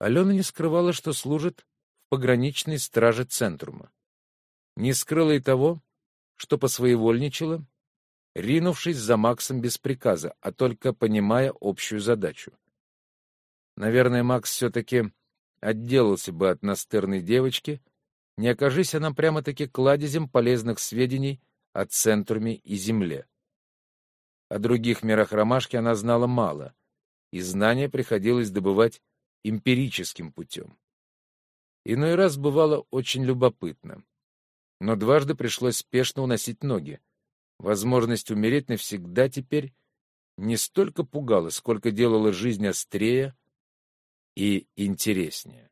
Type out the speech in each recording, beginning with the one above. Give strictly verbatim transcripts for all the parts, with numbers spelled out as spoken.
Алена не скрывала, что служит в пограничной страже Центрума. Не скрыла и того, что посвоевольничала, ринувшись за Максом без приказа, а только понимая общую задачу. Наверное, Макс все-таки отделался бы от настырной девочки, не окажись она прямо-таки кладезем полезных сведений о Центруме и Земле. О других мирах ромашки она знала мало, и знания приходилось добывать эмпирическим путем. Иной раз бывало очень любопытно, но дважды пришлось спешно уносить ноги. Возможность умереть навсегда теперь не столько пугала, сколько делала жизнь острее и интереснее.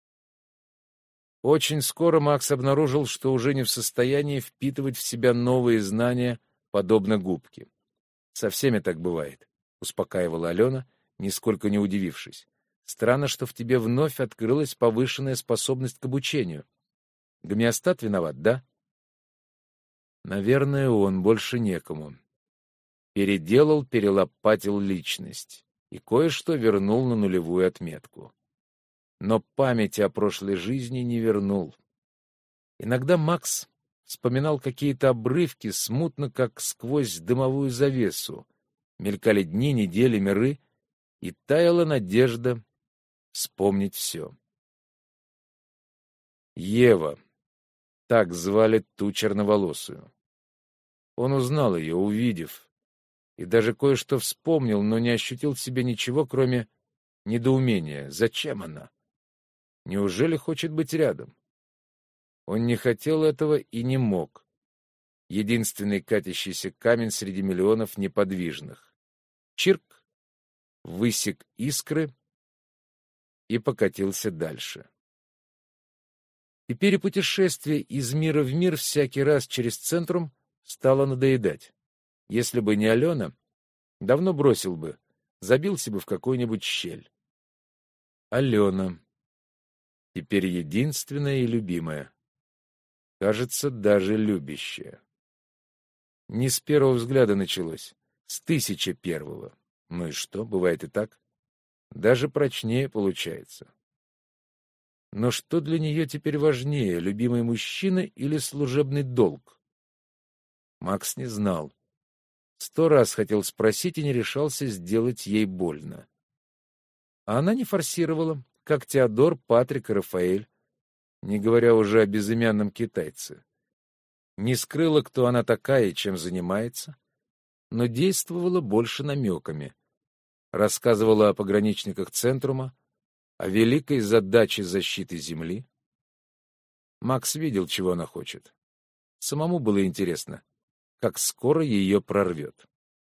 Очень скоро Макс обнаружил, что уже не в состоянии впитывать в себя новые знания, подобно губке. «Со всеми так бывает», — успокаивала Алена, нисколько не удивившись. «Странно, что в тебе вновь открылась повышенная способность к обучению. Гомеостат виноват, да?» Наверное, он, больше некому. Переделал, перелопатил личность и кое-что вернул на нулевую отметку. Но памяти о прошлой жизни не вернул. Иногда Макс вспоминал какие-то обрывки, смутно, как сквозь дымовую завесу. Мелькали дни, недели, миры, и таяла надежда вспомнить все. Ева. Так звали ту черноволосую. Он узнал ее, увидев, и даже кое-что вспомнил, но не ощутил в себе ничего, кроме недоумения. Зачем она? Неужели хочет быть рядом? Он не хотел этого и не мог. Единственный катящийся камень среди миллионов неподвижных. Чирк, высек искры и покатился дальше. Теперь и путешествие из мира в мир всякий раз через Центрум стало надоедать. Если бы не Алена, давно бросил бы, забился бы в какую-нибудь щель. Алена. Теперь единственная и любимая. Кажется, даже любящая. Не с первого взгляда началось, с тысяча первого. Ну и что, бывает и так. Даже прочнее получается. Но что для нее теперь важнее, любимый мужчина или служебный долг? Макс не знал. Сто раз хотел спросить и не решался сделать ей больно. А она не форсировала, как Теодор, Патрик и Рафаэль, не говоря уже о безымянном китайце. Не скрыла, кто она такая и чем занимается, но действовала больше намеками. Рассказывала о пограничниках Центрума, о великой задаче защиты Земли. Макс видел, чего она хочет. Самому было интересно, как скоро ее прорвет.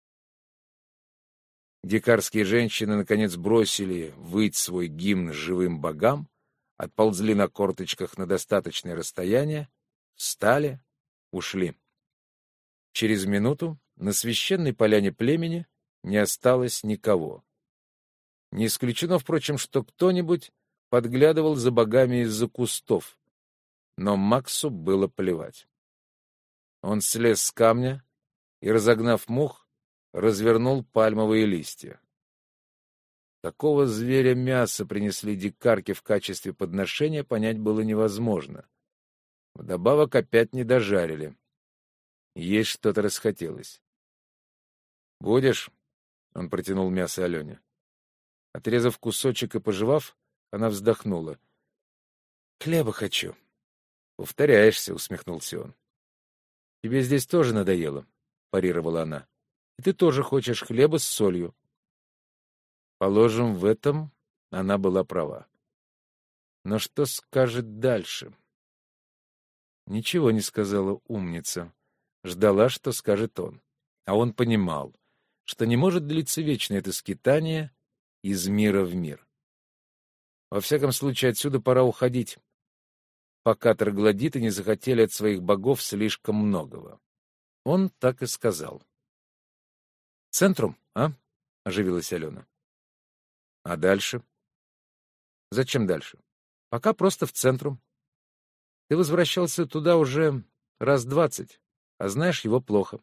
Дикарские женщины наконец бросили выть свой гимн живым богам, отползли на корточках на достаточное расстояние, встали, ушли. Через минуту на священной поляне племени не осталось никого. Не исключено, впрочем, что кто-нибудь подглядывал за богами из-за кустов, но Максу было плевать. Он слез с камня и, разогнав мух, развернул пальмовые листья. Какого зверя мяса принесли дикарки в качестве подношения, понять было невозможно. Вдобавок опять не дожарили. Есть что-то расхотелось. «Будешь?» — он протянул мясо Алене. Отрезав кусочек и пожевав, она вздохнула. «Хлеба хочу». «Повторяешься», — усмехнулся он. «Тебе здесь тоже надоело», — парировала она. «И ты тоже хочешь хлеба с солью». Положим, в этом она была права. Но что скажет дальше? Ничего не сказала умница. Ждала, что скажет он. А он понимал, что не может длиться вечно это скитание из мира в мир. Во всяком случае, отсюда пора уходить, пока троглодиты не захотели от своих богов слишком многого. Он так и сказал. «Центрум, а?» — оживилась Алена. «А дальше?» «Зачем дальше? Пока просто в Центрум. Ты возвращался туда уже раз двадцать, а знаешь его плохо».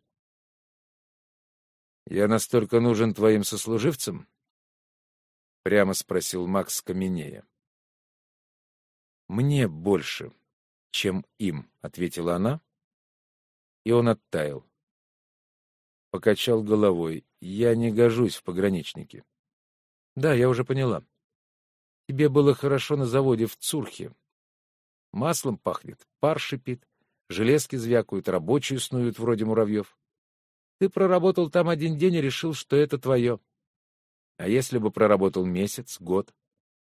«Я настолько нужен твоим сослуживцам?» — прямо спросил Макс каменея. «Мне больше, чем им», — ответила она, и он оттаял. Покачал головой. «Я не гожусь в пограничники». «Да, я уже поняла. Тебе было хорошо на заводе в Цурхе. Маслом пахнет, пар шипит, железки звякают, рабочие снуют вроде муравьев. Ты проработал там один день и решил, что это твое. А если бы проработал месяц, год?»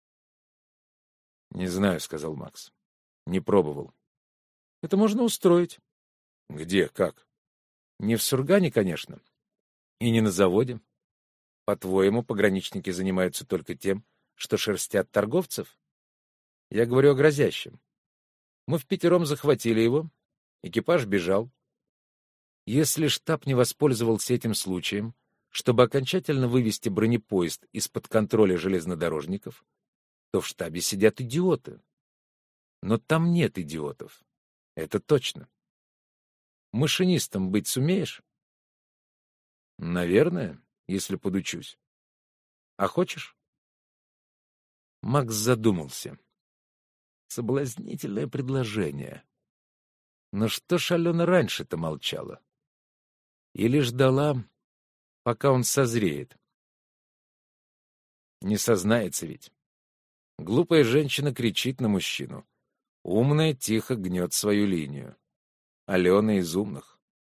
«Не знаю», — сказал Макс. «Не пробовал». «Это можно устроить». «Где? Как?» «Не в Сургане, конечно. И не на заводе. По-твоему, пограничники занимаются только тем, что шерстят торговцев? Я говорю о грозящем. Мы впятером захватили его, экипаж бежал. Если штаб не воспользовался этим случаем, чтобы окончательно вывести бронепоезд из-под контроля железнодорожников, то в штабе сидят идиоты. Но там нет идиотов. Это точно. Машинистом быть сумеешь? Наверное, если подучусь. А хочешь? Макс задумался. Соблазнительное предложение. Но что ж Алена раньше-то молчала? Или ждала, пока он созреет? Не сознается ведь. Глупая женщина кричит на мужчину. Умная тихо гнет свою линию. Алена из умных.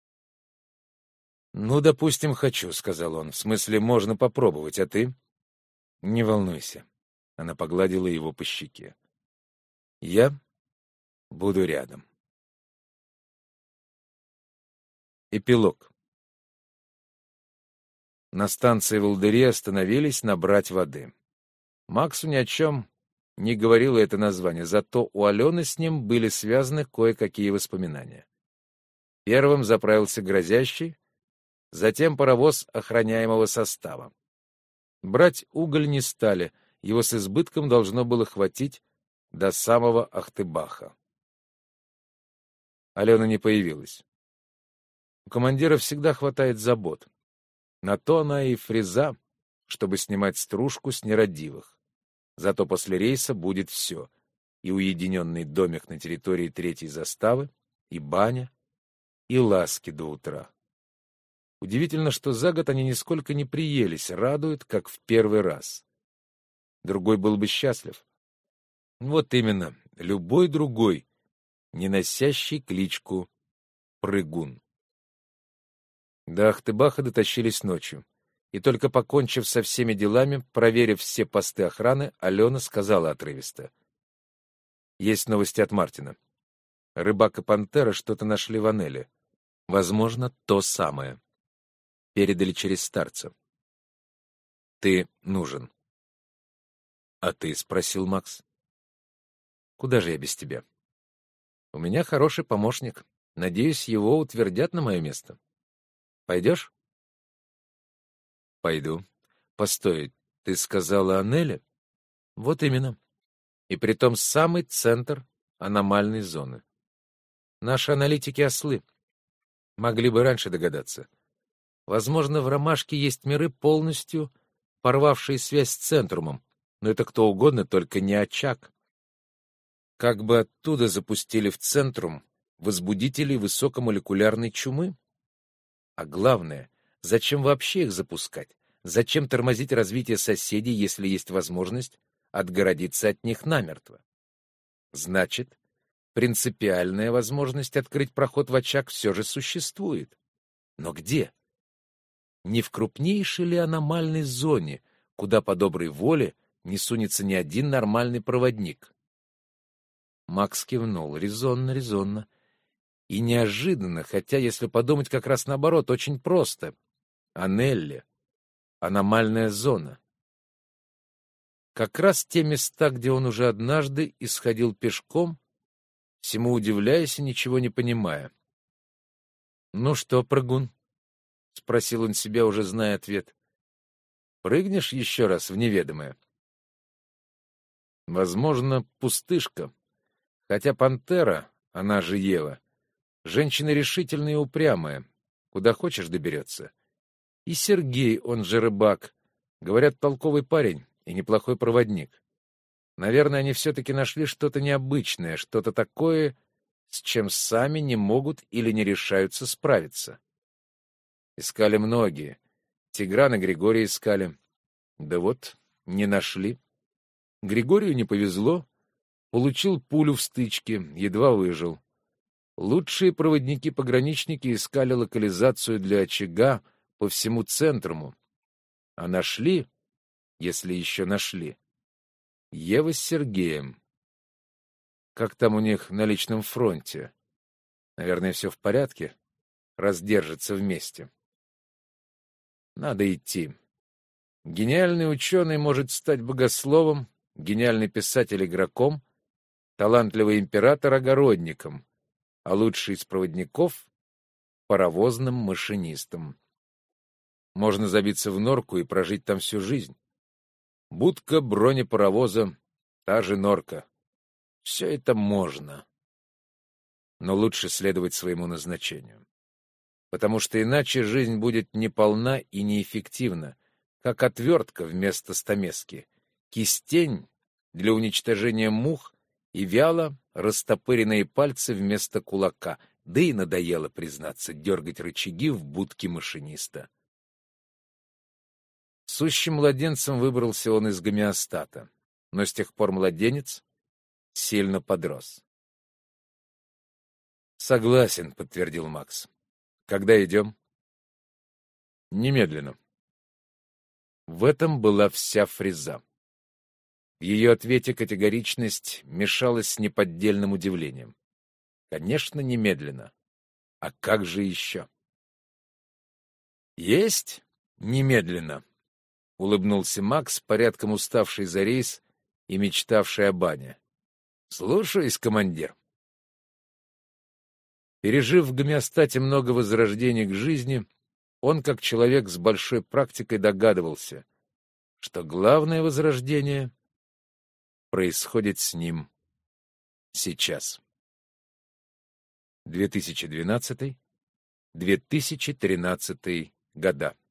«Ну, допустим, хочу», — сказал он. «В смысле, можно попробовать, а ты?» «Не волнуйся». Она погладила его по щеке. «Я буду рядом». Эпилог. На станции Волдыре остановились набрать воды. Максу ни о чем не говорило это название, зато у Алены с ним были связаны кое-какие воспоминания. Первым заправился грозящий, затем паровоз охраняемого состава. Брать уголь не стали, его с избытком должно было хватить до самого Ахтыбаха. Алена не появилась. У командира всегда хватает забот. На то она и фреза, чтобы снимать стружку с нерадивых. Зато после рейса будет все: и уединенный домик на территории третьей заставы, и баня, и ласки до утра. Удивительно, что за год они нисколько не приелись, радует, как в первый раз. Другой был бы счастлив. Вот именно, любой другой, не носящий кличку Прыгун. До Ахтыбаха дотащились ночью. И только покончив со всеми делами, проверив все посты охраны, Алена сказала отрывисто: «Есть новости от Мартина. Рыбак и Пантера что-то нашли в Анеле. Возможно, то самое. Передали через старца. Ты нужен». «А ты?» — спросил Макс. «Куда же я без тебя? У меня хороший помощник. Надеюсь, его утвердят на мое место. Пойдешь?» «Пойду. Постой, ты сказала о Неле?» «Вот именно. И притом самый центр аномальной зоны. Наши аналитики ослы. Могли бы раньше догадаться. Возможно, в Ромашке есть миры, полностью порвавшие связь с центрумом, но это кто угодно, только не очаг. Как бы оттуда запустили в центрум возбудителей высокомолекулярной чумы? А главное, зачем вообще их запускать? Зачем тормозить развитие соседей, если есть возможность отгородиться от них намертво? Значит, принципиальная возможность открыть проход в очаг все же существует. Но где? Не в крупнейшей ли аномальной зоне, куда по доброй воле не сунется ни один нормальный проводник? Макс кивнул. Резонно, резонно. И неожиданно, хотя, если подумать, как раз наоборот, очень просто. Анелле. Аномальная зона. Как раз те места, где он уже однажды исходил пешком, всему удивляясь и ничего не понимая. «Ну что, прыгун?» — спросил он себя, уже зная ответ. «Прыгнешь еще раз в неведомое?» Возможно, пустышка. Хотя Пантера, она же Ева, женщина решительная и упрямая, куда хочешь доберется. И Сергей, он же рыбак, говорят, толковый парень и неплохой проводник. Наверное, они все-таки нашли что-то необычное, что-то такое, с чем сами не могут или не решаются справиться. Искали многие. Тигран и Григорий искали. Да вот, не нашли. Григорию не повезло. Получил пулю в стычке, едва выжил. Лучшие проводники-пограничники искали локализацию для очага по всему центруму. А нашли, если еще нашли, Ева с Сергеем. Как там у них на личном фронте? Наверное, все в порядке, раз держатся вместе. Надо идти. Гениальный ученый может стать богословом, гениальный писатель — игроком, талантливый император — огородником, а лучший из проводников — паровозным машинистом. Можно забиться в норку и прожить там всю жизнь. Будка бронепаровоза — та же норка. Все это можно. Но лучше следовать своему назначению. Потому что иначе жизнь будет неполна и неэффективна, как отвертка вместо стамески, кистень для уничтожения мух и вяло растопыренные пальцы вместо кулака, да и надоело, признаться, дергать рычаги в будке машиниста. Сущим младенцем выбрался он из гомеостата, но с тех пор младенец сильно подрос. «Согласен», — подтвердил Макс. «Когда идем?» «Немедленно». В этом была вся фреза. В ее ответе категоричность мешалась с неподдельным удивлением. Конечно, немедленно. А как же еще? «Есть немедленно», — улыбнулся Макс, порядком уставший за рейс и мечтавший о бане. «Слушаюсь, командир». Пережив в гомеостате много возрождений к жизни, он, как человек с большой практикой, догадывался, что главное возрождение происходит с ним сейчас. две тысячи двенадцатый — две тысячи тринадцатый года.